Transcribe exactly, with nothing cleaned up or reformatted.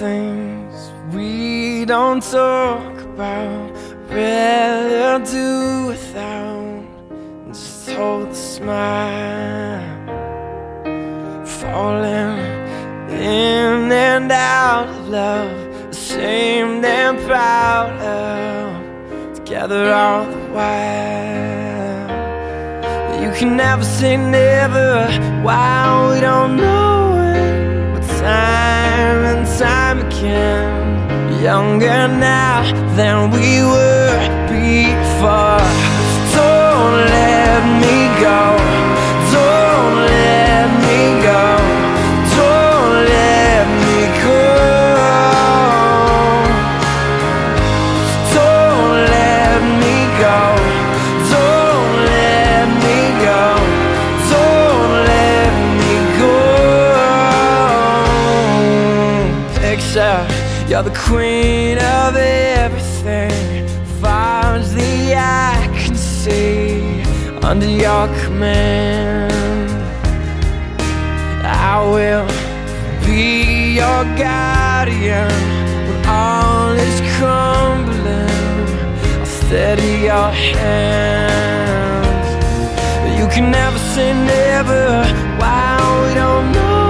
things we don't talk about, rather do without. Just hold the smile, falling in and out of love, ashamed and proud of, together all the while. You can never say never while we don't know it, but time and time again, younger now than we were before. Don't let me go, don't let me go, don't let me go, don't let me go, don't let me go, don't let me go. Picture you're the queen of everything, far as the eye can see, under your command. I will be your guardian when all is crumbling. I'll steady your hands. You can never say never while we don't know